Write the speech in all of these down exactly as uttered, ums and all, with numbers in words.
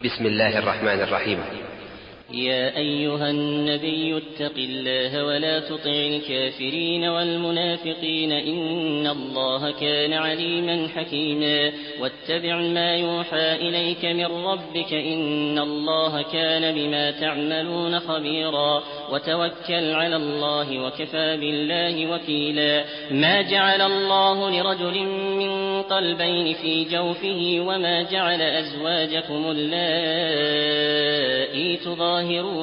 بسم الله الرحمن الرحيم. يا أيها النبي اتق الله ولا تطع الكافرين والمنافقين إن الله كان عليما حكيما واتبع ما يوحى إليك من ربك إن الله كان بما تعملون خبيرا وتوكل على الله وكفى بالله وكيلا. ما جعل الله لرجل من قلبين في جوفه وما جعل أزواجكم اللائي تظاهرون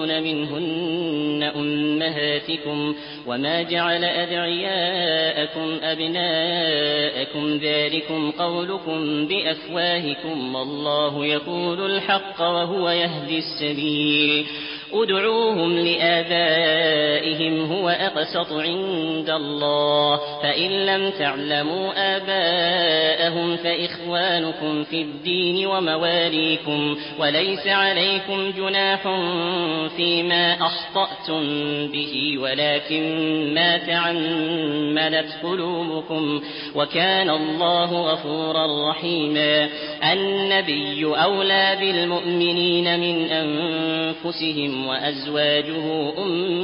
منهن أمهاتكم وما جعل أدعياءكم أبناءكم ذلكم قولكم بأفواهكم والله يقول الحق وهو يهدي السبيل. ادعوهم لآبائهم هو أقسط عند الله فإن لم تعلموا آباءهم فإخوانكم في الدين ومواليكم وليس عليكم جناح فيما أخطأتم به ولكن ما تعمدت قلوبكم وكان الله غفورا رحيما. النبي أولى بالمؤمنين من أنفسهم وأزواجه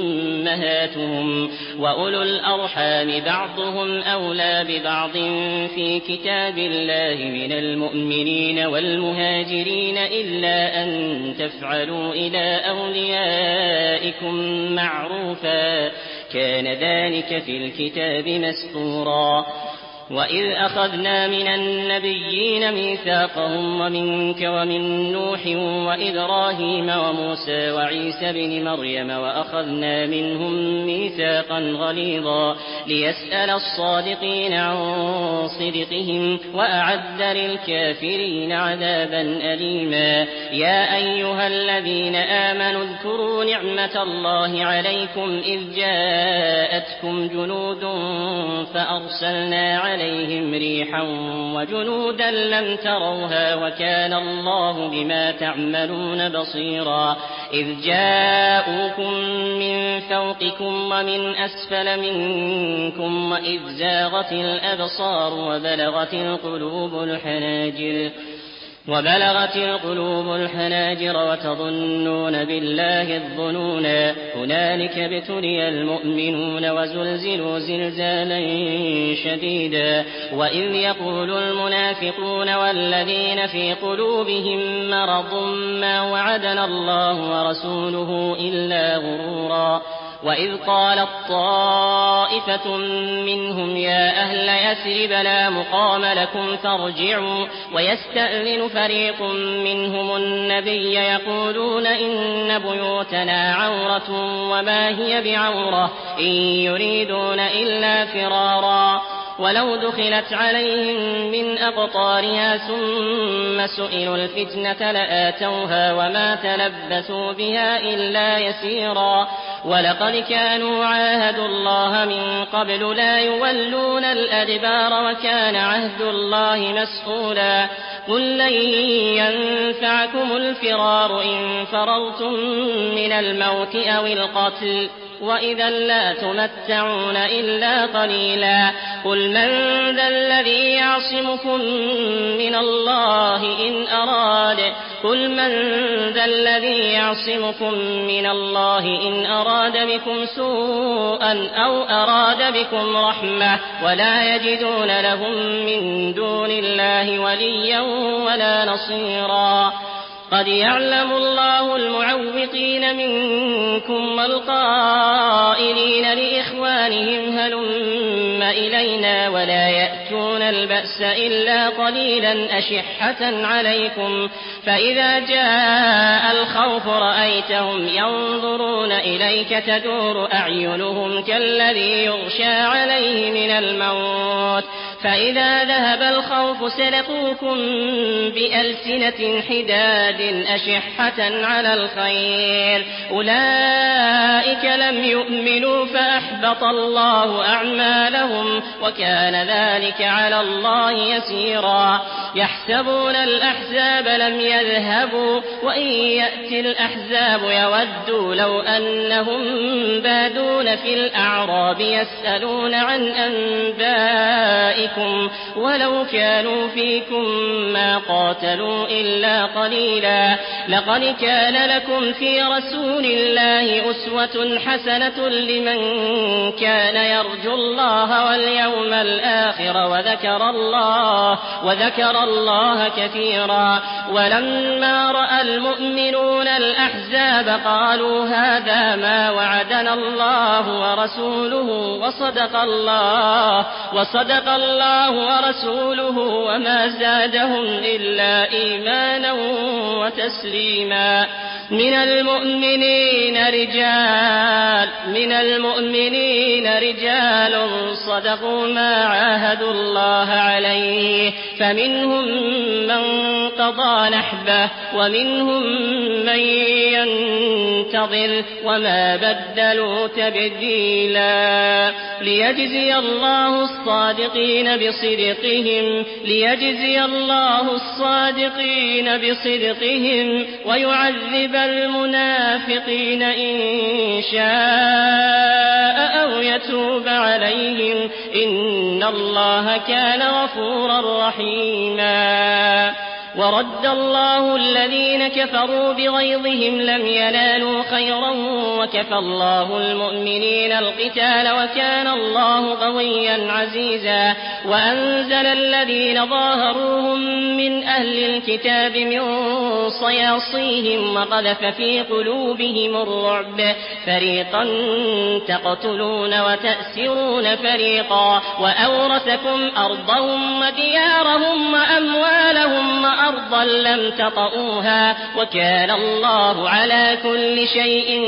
أمهاتهم وأولو الأرحام بعضهم أولى ببعض في كتاب الله من المؤمنين والمهاجرين إلا أن تفعلوا إلى أوليائكم معروفا كان ذلك في الكتاب مسطورا. وإذ أخذنا من النبيين ميثاقهم ومنك ومن نوح وإبراهيم وموسى وعيسى بن مريم وأخذنا منهم ميثاقا غليظا ليسأل الصادقين عن صدقهم وأعد للكافرين عذابا أليما. يا أيها الذين آمنوا اذكروا نعمة الله عليكم إذ جاءتكم جنود فأرسلنا عليهم عليهم ريحا وجنودا لم تروها وكان الله بما تعملون بصيرا. إذ جاءوكم من فوقكم ومن أسفل منكم وإذ زاغت الأبصار وبلغت القلوب الحناجر وبلغت القلوب الحناجر وتظنون بالله الظنونا. هنالك ابتلي المؤمنون وزلزلوا زلزالا شديدا. وإذ يقول المنافقون والذين في قلوبهم مرض ما وعدنا الله ورسوله إلا غرورا. وإذ قالت طائفة منهم يا أهل يثرب لا مقام لكم فارجعوا ويستأذن فريق منهم النبي يقولون إن بيوتنا عورة وما هي بعورة إن يريدون إلا فرارا ولو دخلت عليهم من أقطارها ثم سئلوا الفتنة لآتوها وما تلبثوا بها إلا يسيرا. ولقد كانوا عاهدوا الله من قبل لا يولون الأدبار وكان عهد الله مسئولا. قل لن ينفعكم الفرار إن فررتم من الموت أو القتل وإذا لا تمتعون إلا قليلا. قل من ذا الذي يعصمكم من الله إن أراد قل من ذا الذي يعصمكم من الله إن أراد بكم سوءا أو أراد بكم رحمة ولا يجدون لهم من دون الله وليا ولا نصيرا. قد يعلم الله المعوقين منكم والقائلين لإخوانهم هلم إلينا ولا يأتون البأس إلا قليلا أشحة عليكم فإذا جاء الخوف رأيتهم ينظرون إليك تدور أعينهم كالذي يغشى عليه من الموت فإذا ذهب الخوف سلقوكم بألسنة حداد أشحة على الخير أولئك لم يؤمنوا فأحبط الله أعمالهم وكان ذلك على الله يسيرا. يحسبون الأحزاب لم يذهبوا وإن يأتي الأحزاب يودوا لو أنهم بادون في الأعراب يسألون عن أنبائكم بكم ولو كانوا فيكم ما قاتلوا إلا قليلا لقد كان لكم في رسول الله أسوة حسنة لمن كان يرجو الله واليوم الآخر وذكر الله وذكر الله كثيرا ولما رأى المؤمنون الأحزاب قالوا هذا ما وعدنا الله ورسوله وصدق الله وصدق الله ورسوله وما زادهم إلا إيمانا وتسليما من المؤمنين رجال من المؤمنين رجال صدقوا ما عاهدوا الله عليه فمنهم من قضى نحبه ومنهم من ينتظر وما بدلوا تبديلا ليجزي الله الصادقين بصدقهم ليجزي الله الصادقين بصدقهم ويعذب المنافقين إن شاء أو يتوب عليهم إن الله كان غفورا رحيما ورد الله الذين كفروا بغيظهم لم ينالوا خيرا وكفى الله المؤمنين القتال وكان الله قويا عزيزا وأنزل الذين ظاهروهم من أهل الكتاب من صياصيهم وقذف في قلوبهم الرعب فريقا تقتلون وتأسرون فريقا وأورثكم أرضهم وديارهم وأموالهم وأرضا لم تطئوها وكان الله على كل شيء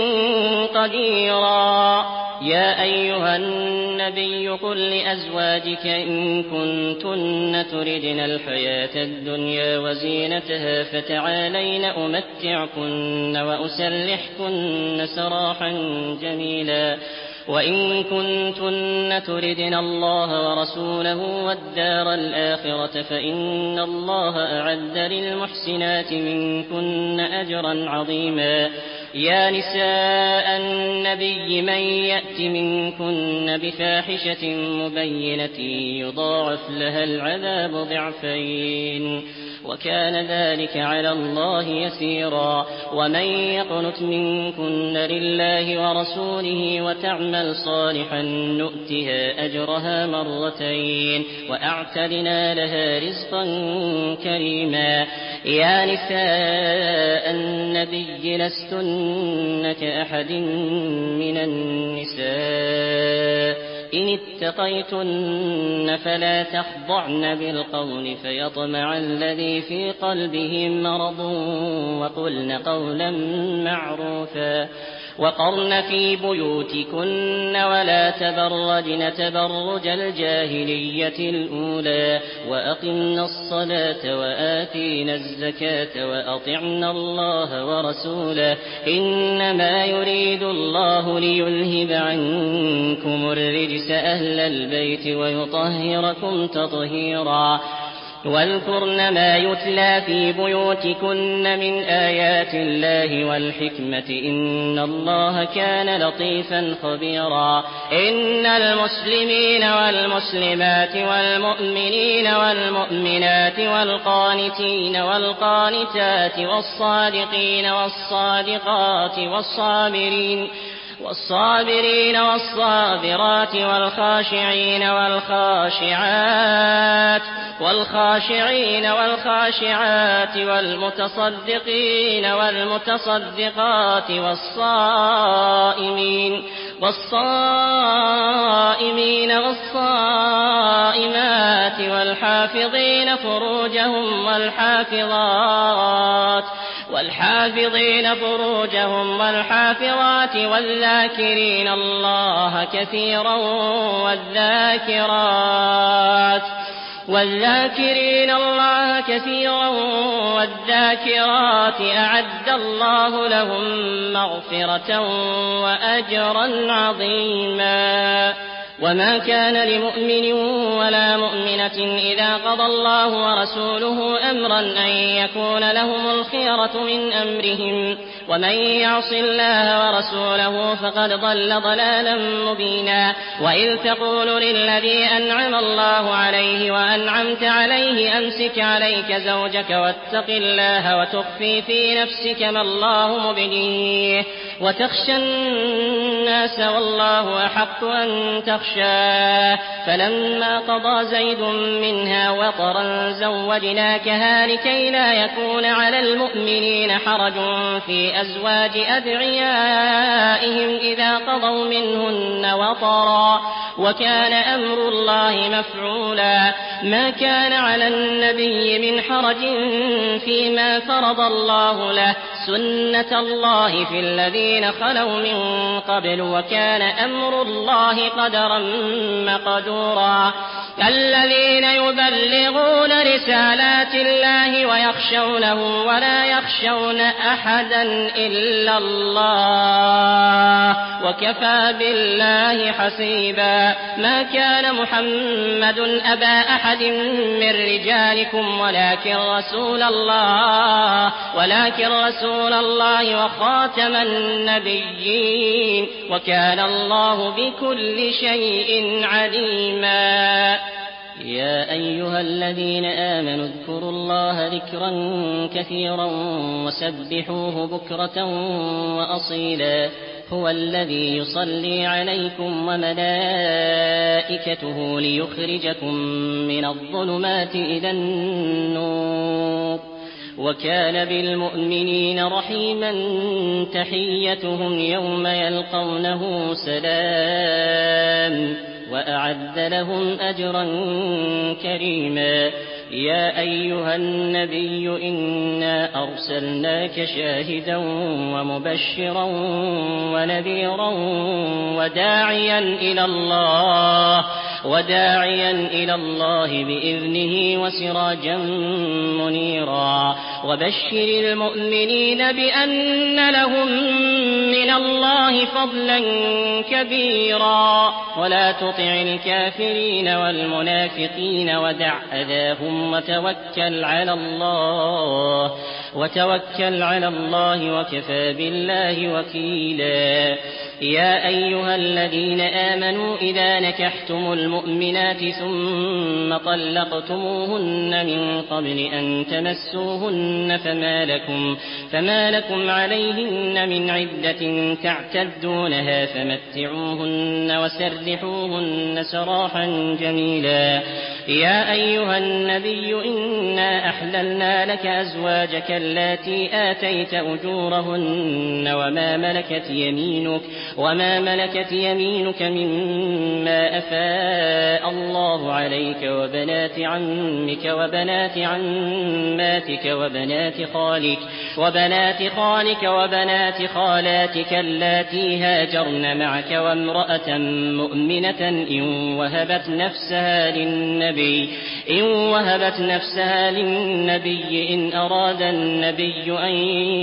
قديرا يا أيها النبي قل لأزواجك إن كنتن تردن الحياة الدنيا وزينتها فتعالين أمتعكن وأسرحكن سراحا جميلا وإن كنتن تردن الله ورسوله والدار الآخرة فإن الله أعد للمحسنات منكن أجرا عظيما يا نساء النبي من يأت منكن بفاحشة مبينة يضاعف لها العذاب ضعفين وكان ذلك على الله يسيرا ومن يقنت منكن لله ورسوله وتعمل صالحا نؤتها أجرها مرتين وأعتدنا لها رزقا كريما يا نساء النبي لستن كأحد من النساء إن اتقيتن فلا تخضعن بالقول فيطمع الذي في قلبه مرض وقلن قولا معروفا وقرن في بيوتكن ولا تبرجن تبرج الجاهلية الأولى وأقمنا الصلاة وآتينا الزكاة وأطعنا الله ورسوله إنما يريد الله ليذهب عنكم الرجس أهل البيت ويطهركم تطهيرا واذكرن ما يتلى في بيوتكن من آيات الله والحكمة إن الله كان لطيفا خبيرا إن المسلمين والمسلمات والمؤمنين والمؤمنات والقانتين والقانتات والصادقين والصادقات والصابرين والصابرين والصابرات والخاشعين والخاشعات والخاشعين والخاشعات والمتصدقين والمتصدقات والصائمين والصائمين والصائمات والحافظين فروجهم والحافظات والحافظين فروجهم والحافظات والذاكرين الله كثيرا والذاكرات والذاكرين الله كثيرا والذاكرات أعد الله لهم مغفرة وأجرا عظيما وما كان لمؤمن ولا مؤمنة إذا قضى الله ورسوله أمرا أن يكون لهم الخيرة من أمرهم ومن يعص الله ورسوله فقد ضل ضلالا مبينا وإذ تقول للذي أنعم الله عليه وأنعمت عليه أمسك عليك زوجك واتق الله وتخفي في نفسك ما الله مبديه وتخشى الناس والله أحق أن تخشاه فلما قضى زيد منها وطرا زوجناكها لكي لا يكون على المؤمنين حرج في أزواج أدعيائهم إذا قضوا منهن وطرا وكان أمر الله مفعولا ما كان على النبي من حرج فيما فرض الله له سنة الله في الذين خلوا من قبل وكان أمر الله قدرا مقدورا الذين يبلغون رسالات الله ويخشونه ولا يخشون أحدا إلا الله وكفى بالله حسيبا ما كان محمد أبا أحد من رجالكم ولكن رسول الله ولكن رسول الله وخاتم النبيين وكان الله بكل شيء عليما يا أيها الذين آمنوا اذكروا الله ذكرا كثيرا وسبحوه بكرة وأصيلا هو الذي يصلي عليكم وملائكته ليخرجكم من الظلمات إلى النور وكان بالمؤمنين رحيما تحيتهم يوم يلقونه سلام وأعد لهم أجرا كريما يا أيها النبي إنا أرسلناك شاهدا ومبشرا ونذيرا وداعيا إلى الله وداعيا إلى الله بإذنه وسراجا منيرا وبشر المؤمنين بأن لهم من الله فضلا كبيرا ولا تطع الكافرين والمنافقين ودع أذاهم وتوكل على الله وتوكل على الله وكفى بالله وكيلا يا أيها الذين آمنوا إذا نكحتم المؤمنات ثم طلقتموهن من قبل أن تمسوهن فما لكم, فما لكم عليهن من عدة تعتدونها فمتعوهن وسرحوهن سراحا جميلا يا أيها النبي إنا أحللنا لك أزواجك اللاتي آتيت أجورهن وما ملكت يمينك وما ملكت يمينك مما أفاء الله عليك وبنات عمك وبنات عماتك وبنات خالك وبنات خالك وبنات خالاتك اللاتي هاجرن معك وامرأة مؤمنة إن وهبت نفسها للنبي إن وهبت نفسها للنبي إن أراد النبي أن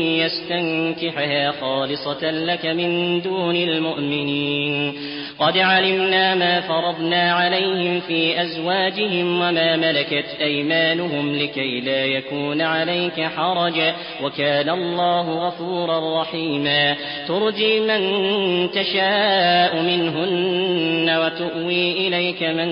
يستنكحها خالصة لك من دون المؤمنين قد علمنا ما فرضنا عليهم في أزواجهم وما ملكت أيمانهم لكي لا يكون عليك حرج وكان الله غفورا رحيما ترجي من تشاء منهن وتؤوي إليك من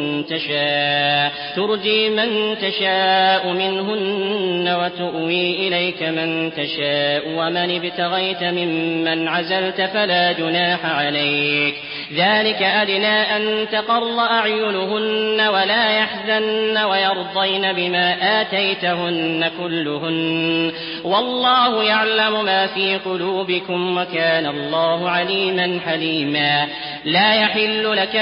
تشاء ترجي من تشاء منهن وتؤوي إليك من تشاء ومن ابتغيت ممن عزلت فلا جناح عليك ذلك أدنى أن تقر أعينهن ولا يحزن ويرضين بما آتيتهن كلهن والله يعلم ما في قلوبكم وكان الله عليما حليما لا يحل لك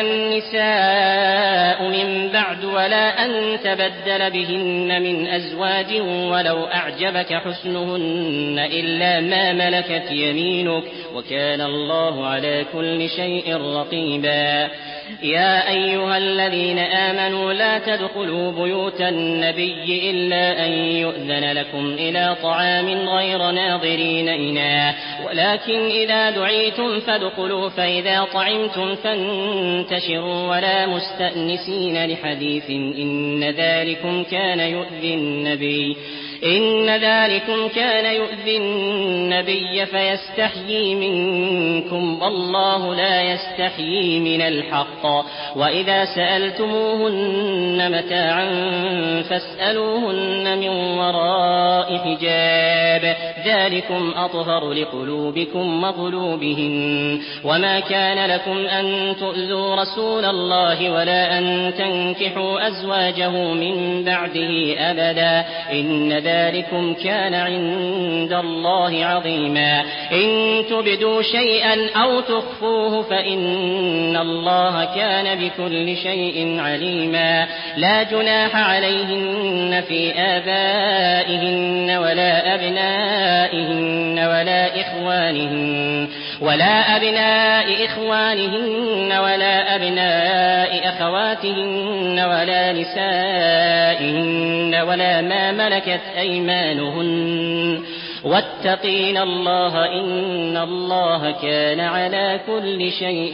النساء من بعد ولا أن تبدل بهن من أزواج ولو أعجبك حسنهن إلا ما ملكت يمينك وكان الله على كل شيء رقيبا يا أيها الذين آمنوا لا تدخلوا بيوت النبي إلا أن يؤذن لكم إلى طعام غير ناظرين إناه ولكن إذا دعيتم فادخلوا فإذا طعمتم فانتشروا ولا مستأنسين لحديث إن ذلكم كان يؤذي النبي إن ذلكم كان يؤذي النبي فيستحيي منكم والله لا يستحيي من الحق وإذا سألتموهن متاعا فاسألوهن من وراء حجاب ذلكم أطهر لقلوبكم وقلوبهن وما كان لكم أن تؤذوا رسول الله ولا أن تنكحوا أزواجه من بعده أبدا إن ذلكم كان عند الله عظيما إن تبدوا شيئا أو تخفوه فإن الله كان بكل شيء عليما لا جناح عليهن في آبائهن ولا أبنائهن ولا إخوانهن ولا أبناء إخوانهن ولا أبناء أخواتهن ولا نسائهن ولا ما ملكت أيمانهن واتقين الله إن الله كان على كل شيء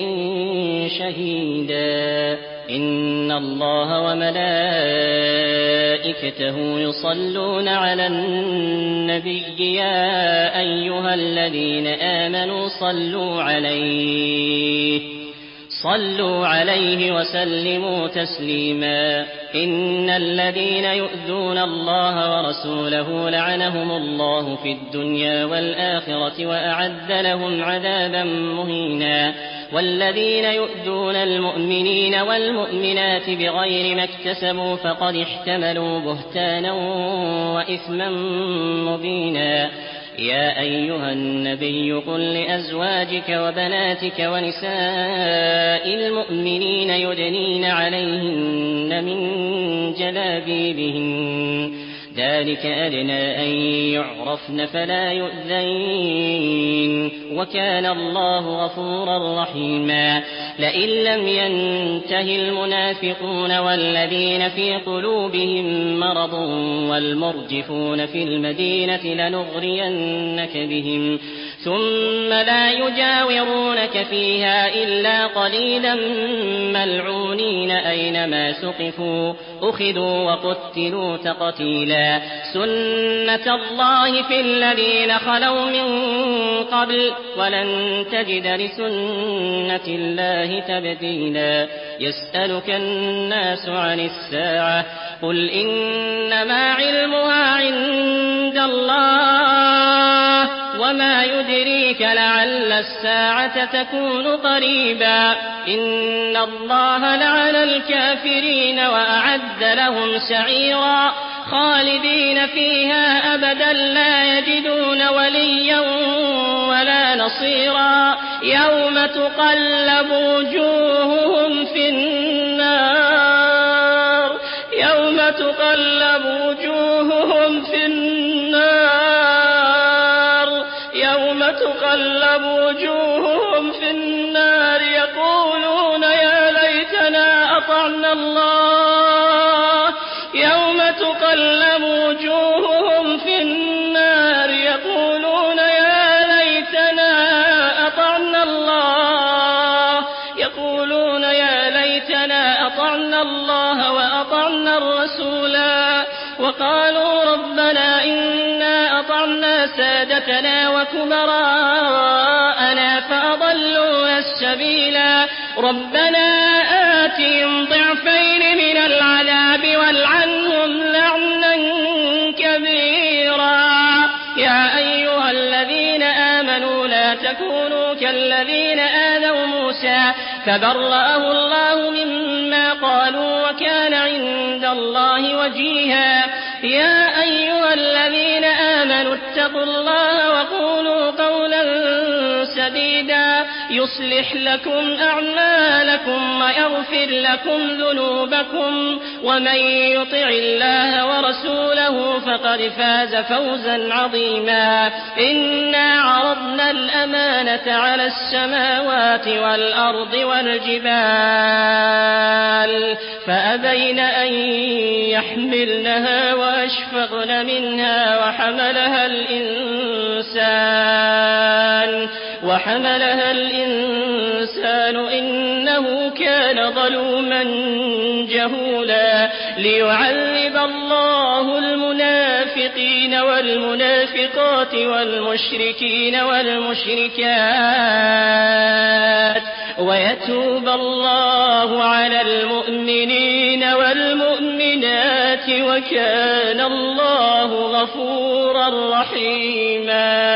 شهيدا إن الله وملائكته يصلون على النبي يا أيها الذين آمنوا صلوا عليه صلوا عليه وسلموا تسليما إن الذين يؤذون الله ورسوله لعنهم الله في الدنيا والآخرة وأعد لهم عذابا مهينا والذين يؤذون المؤمنين والمؤمنات بغير ما اكتسبوا فقد احتملوا بهتانا وإثما مبينا يا أيها النبي قل لأزواجك وبناتك ونساء المؤمنين يدنين عليهن من جلابيبهن ذلك أدنى أن يعرفن فلا يؤذين وكان الله غفورا رحيما لئن لم ينته المنافقون والذين في قلوبهم مرض والمرجفون في المدينة لنغرينك بهم ثم لا يجاورونك فيها إلا قليلا ملعونين أينما ثقفوا أخذوا وقتلوا تقتيلا سنة الله في الذين خلوا من قبل ولن تجد لسنة الله تبديلا يسألك الناس عن الساعة قل إنما علمها عند الله وما يدريك لعل الساعة تكون قريبا إن الله لعن الكافرين وأعد لهم سعيرا خالدين فيها أبدا لا يجدون وليا ولا نصيرا يوم تقلب وجوههم في النار يوم تقلب وجوههم في النار يوم تقلب وجوههم في النار يقولون يا ليتنا أطعنا الله يوم تقلب وجوههم في النار يقولون يا ليتنا أطعنا الله يقولون يا ليتنا أطعنا الله وأطعنا الرسولا وقالوا ربنا إنا أطعنا سادتنا وكبراءنا فأضلونا السبيلا ربنا آتهم ضعفين من العذاب والعنهم لعنا كبيرا يا أيها الذين آمنوا لا تكونوا كالذين آذوا موسى فبرأه الله مما قالوا وكان عند الله وجيها يا أيها الذين آمنوا اتقوا الله وقولوا قولا سديدا يصلح لكم أعمالكم ويغفر لكم ذنوبكم ومن يطع الله ورسوله فقد فاز فوزا عظيما إنا عرضنا الأمانة على السماوات والأرض والجبال فأبين أن يحملنها وأشفقن منها وحملها الإنسان وحملها الإنسان إنه كان ظلوما جهولا ليعذب الله المنافقين والمنافقات والمشركين والمشركات ويتوب الله على المؤمنين والمؤمنات وكان الله غفورا رحيما